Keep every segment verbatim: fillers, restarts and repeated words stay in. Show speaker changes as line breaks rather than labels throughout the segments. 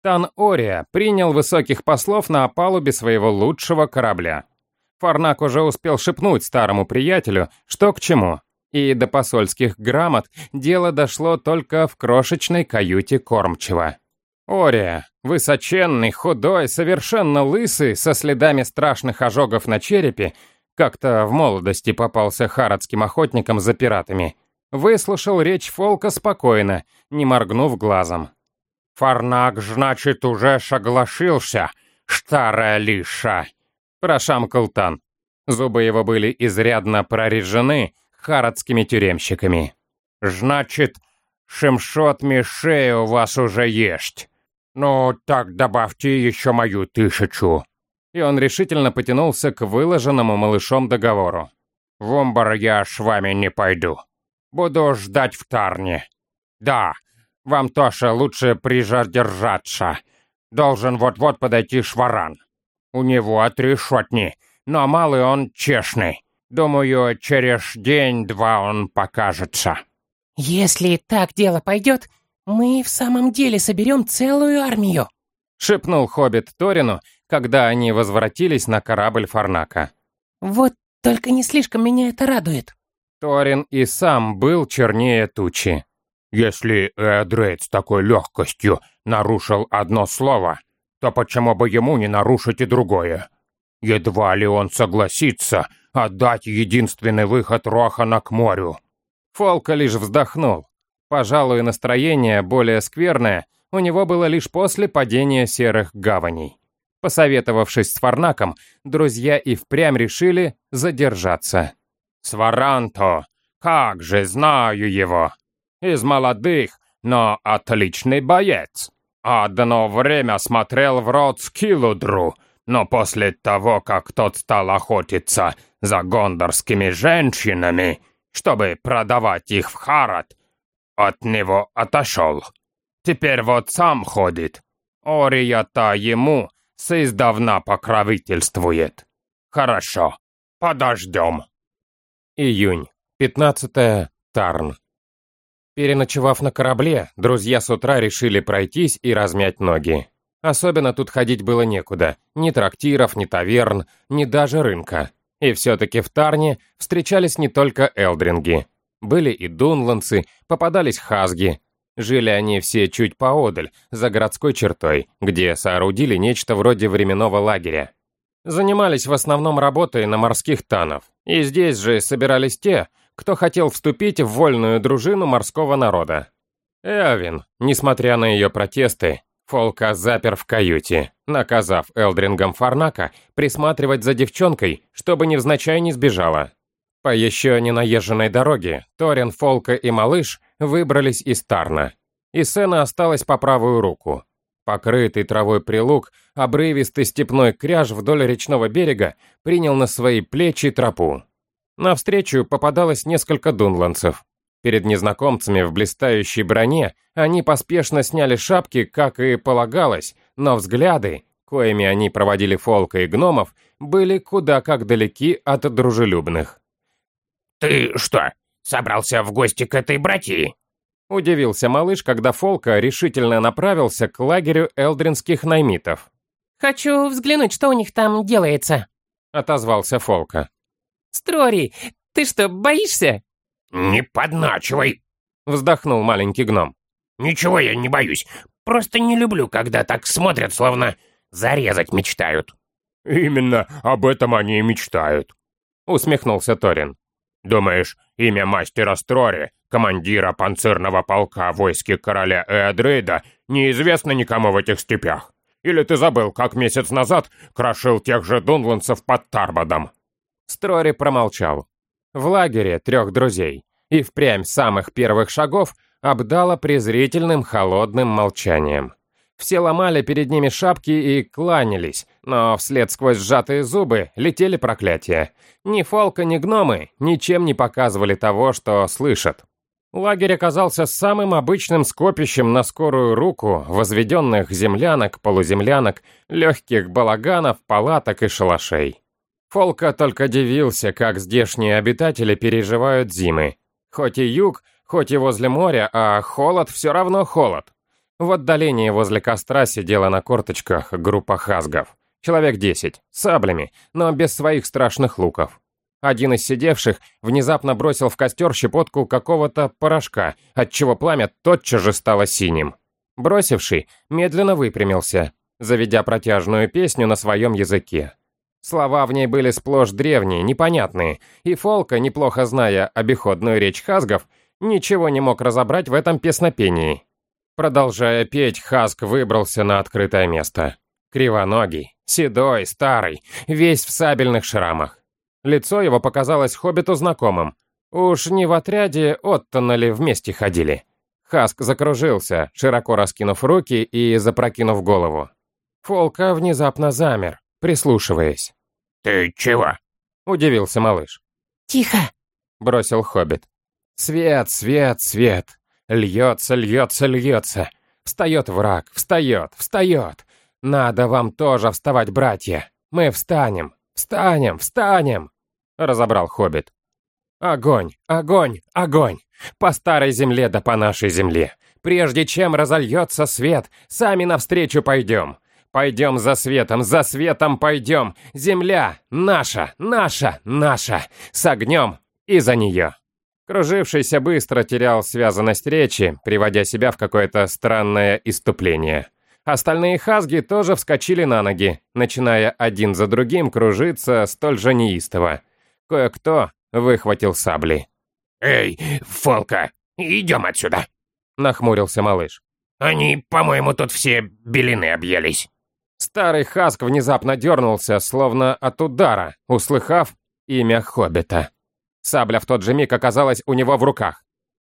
Тан Ория принял высоких послов на палубе своего лучшего корабля. Фарнак уже успел шепнуть старому приятелю, что к чему, и до посольских грамот дело дошло только в крошечной каюте кормчего. Ория, высоченный, худой, совершенно лысый, со следами страшных ожогов на черепе, как-то в молодости попался харадским охотникам за пиратами, выслушал речь Фолка спокойно, не моргнув глазом. «Фарнак, значит, уже согласился, старая лиша!» — прошамкал Тан. Зубы его были изрядно прорежены харадскими тюремщиками. «Значит, шемшот мишей у вас уже есть. Ну, так добавьте еще мою тысячу». И он решительно потянулся к выложенному малышом договору. «В Умбар я с вами не пойду. Буду ждать в Тарне. Да, вам тоже лучше прижадержаться. Должен вот-вот подойти Шваран. У него три шотни, но малый он честный. Думаю, через день-два он покажется».
«Если так дело пойдет, мы в самом деле соберем целую армию», —
шепнул хоббит Торину, когда они возвратились на корабль Фарнака.
«Вот только не слишком меня это радует».
Торин и сам был чернее тучи.
«Если Эодрейд с такой легкостью нарушил одно слово, то почему бы ему не нарушить и другое? Едва ли он согласится отдать единственный выход Рохана к морю».
Фолка лишь вздохнул. Пожалуй, настроение более скверное у него было лишь после падения серых гаваней. Посоветовавшись с Фарнаком, друзья и впрямь решили задержаться.
«Сваранто, как же знаю его! Из молодых, но отличный боец. Одно время смотрел в рот Скилудру, но после того, как тот стал охотиться за гондорскими женщинами, чтобы продавать их в Харад, от него отошел. Теперь вот сам ходит. Ория-то ему сиздавна покровительствует. Хорошо, подождем».
Июнь. пятнадцатое. Тарн. Переночевав на корабле, друзья с утра решили пройтись и размять ноги. Особенно тут ходить было некуда. Ни трактиров, ни таверн, ни даже рынка. И все-таки в Тарне встречались не только элдринги. Были и дунландцы, попадались хазги. Жили они все чуть поодаль, за городской чертой, где соорудили нечто вроде временного лагеря. Занимались в основном работой на морских танов. И здесь же собирались те, кто хотел вступить в вольную дружину морского народа. Эовин, несмотря на ее протесты, Фолка запер в каюте, наказав элдрингам Фарнака присматривать за девчонкой, чтобы невзначай не сбежала. По еще не наезженной дороге Торин, Фолка и малыш выбрались из Тарна. И Сена осталась по правую руку. Покрытый травой прилуг, обрывистый степной кряж вдоль речного берега принял на свои плечи тропу. Навстречу попадалось несколько дунландцев. Перед незнакомцами в блистающей броне они поспешно сняли шапки, как и полагалось, но взгляды, коими они проводили Фолка и гномов, были куда как далеки от дружелюбных.
«Ты что, собрался в гости к этой братьи?»
Удивился малыш, когда Фолка решительно направился к лагерю элдринских наймитов.
«Хочу взглянуть, что у них там делается»,
— отозвался Фолка.
«Строри, ты что, боишься?»
«Не подначивай»,
— вздохнул маленький гном.
«Ничего я не боюсь, просто не люблю, когда так смотрят, словно зарезать мечтают».
«Именно об этом они и мечтают»,
— усмехнулся Торин.
«Думаешь, имя мастера Строри, командира панцирного полка в войске короля Эодрейда, неизвестно никому в этих степях? Или ты забыл, как месяц назад крошил тех же дунландцев под Тарбадом?»
Строри промолчал. В лагере трех друзей и впрямь самых первых шагов обдало презрительным холодным молчанием. Все ломали перед ними шапки и кланялись, но вслед сквозь сжатые зубы летели проклятия. Ни Фолка, ни гномы ничем не показывали того, что слышат. Лагерь оказался самым обычным скопищем на скорую руку возведенных землянок, полуземлянок, легких балаганов, палаток и шалашей. Фолка только дивился, как здешние обитатели переживают зимы. Хоть и юг, хоть и возле моря, а холод все равно холод. В отдалении возле костра сидела на корточках группа хазгов. Человек десять, с саблями, но без своих страшных луков. Один из сидевших внезапно бросил в костер щепотку какого-то порошка, отчего пламя тотчас же стало синим. Бросивший медленно выпрямился, заведя протяжную песню на своем языке. Слова в ней были сплошь древние, непонятные, и Фолка, неплохо зная обиходную речь хазгов, ничего не мог разобрать в этом песнопении. Продолжая петь, хазг выбрался на открытое место. Кривоногий, седой, старый, весь в сабельных шрамах. Лицо его показалось хоббиту знакомым. Уж не в отряде Оттона ли вместе ходили? Хазг закружился, широко раскинув руки и запрокинув голову. Фолка внезапно замер, прислушиваясь.
«Ты чего?»
— удивился малыш.
«Тихо!»
— бросил хоббит. «Свет, свет, свет! Льется, льется, льется! Встает враг, встает, встает! Надо вам тоже вставать, братья! Мы встанем, встанем, встанем!» — разобрал хоббит. «Огонь, огонь, огонь! По старой земле да по нашей земле! Прежде чем разольется свет, сами навстречу пойдем! Пойдем за светом, за светом пойдем! Земля наша, наша, наша! С огнем и за нее!» Кружившийся быстро терял связанность речи, приводя себя в какое-то странное исступление. Остальные хазги тоже вскочили на ноги, начиная один за другим кружиться столь же неистово. Кое-кто выхватил сабли.
«Эй, Фолка, идем отсюда!» —
нахмурился малыш.
«Они, по-моему, тут все белины объелись».
Старый хазг внезапно дернулся, словно от удара, услыхав имя хоббита. Сабля в тот же миг оказалась у него в руках.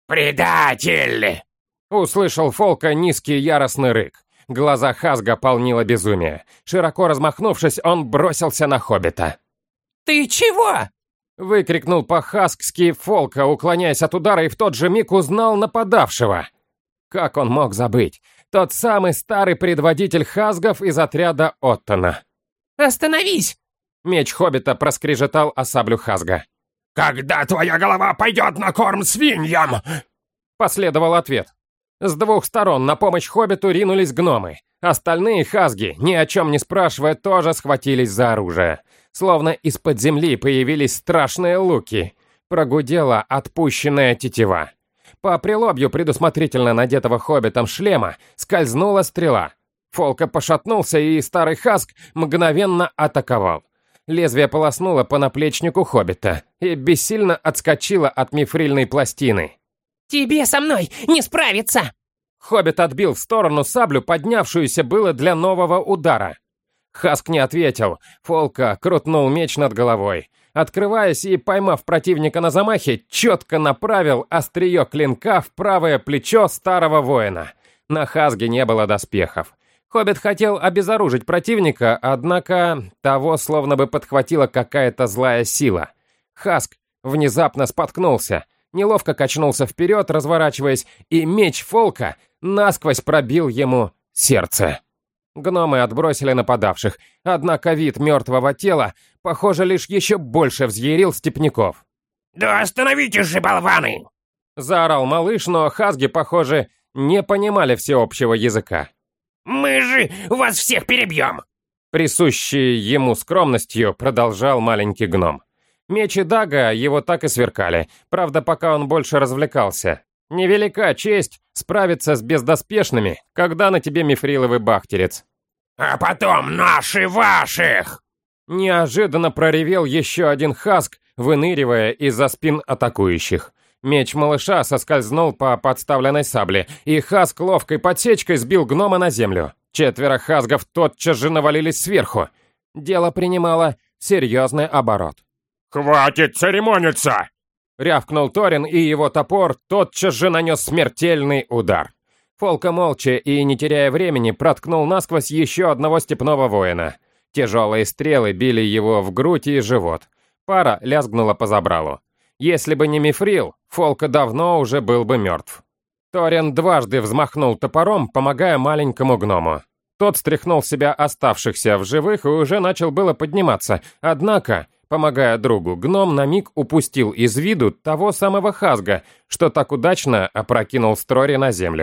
«Предатель!»
Услышал Фолка низкий яростный рык. Глаза хазга полнило безумие. Широко размахнувшись, он бросился на хоббита.
«Ты чего?»
Выкрикнул по-хазгски Фолка, уклоняясь от удара, и в тот же миг узнал нападавшего. Как он мог забыть? Тот самый старый предводитель хазгов из отряда Оттона.
«Остановись!»
Меч хоббита проскрежетал о саблю хазга.
«Когда твоя голова пойдет на корм свиньям?»
Последовал ответ. С двух сторон на помощь хоббиту ринулись гномы. Остальные хазги, ни о чем не спрашивая, тоже схватились за оружие. Словно из-под земли появились страшные луки. Прогудела отпущенная тетива. По прилобью предусмотрительно надетого хоббитом шлема скользнула стрела. Фолка пошатнулся, и старый хазг мгновенно атаковал. Лезвие полоснуло по наплечнику хоббита и бессильно отскочило от мифрильной пластины.
«Тебе со мной не справиться!»
Хоббит отбил в сторону саблю, поднявшуюся было для нового удара. Хазг не ответил. Фолка крутнул меч над головой. Открываясь и поймав противника на замахе, четко направил острие клинка в правое плечо старого воина. На Хазге не было доспехов. Хоббит хотел обезоружить противника, однако того словно бы подхватила какая-то злая сила. Хазг внезапно споткнулся, неловко качнулся вперед, разворачиваясь, и меч Фолка насквозь пробил ему сердце. Гномы отбросили нападавших, однако вид мертвого тела, похоже, лишь еще больше взъярил степняков.
«Да остановитесь же, болваны!»
Заорал малыш, но хазги, похоже, не понимали всеобщего языка.
«Мы же вас всех перебьем!»
Присущий ему скромностью продолжал маленький гном. Мечи Дага его так и сверкали, правда, пока он больше развлекался. Невелика честь справиться с бездоспешными, когда на тебе мифриловый бахтерец.
«А потом наши ваших!»
Неожиданно проревел еще один хазг, выныривая из-за спин атакующих. Меч малыша соскользнул по подставленной сабле, и хазг ловкой подсечкой сбил гнома на землю. Четверо хазгов тотчас же навалились сверху. Дело принимало серьезный оборот.
«Хватит церемониться!»
Рявкнул Торин, и его топор тотчас же нанес смертельный удар. Фолка молча и, не теряя времени, проткнул насквозь еще одного степного воина. Тяжелые стрелы били его в грудь и живот. Пара лязгнула по забралу. Если бы не мифрил, Фолка давно уже был бы мертв. Торин дважды взмахнул топором, помогая маленькому гному. Тот стряхнул с себя оставшихся в живых и уже начал было подниматься, однако, помогая другу, гном на миг упустил из виду того самого хазга, что так удачно опрокинул Строри на землю.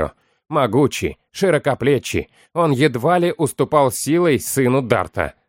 Могучий, широкоплечий, он едва ли уступал силой сыну Дарта.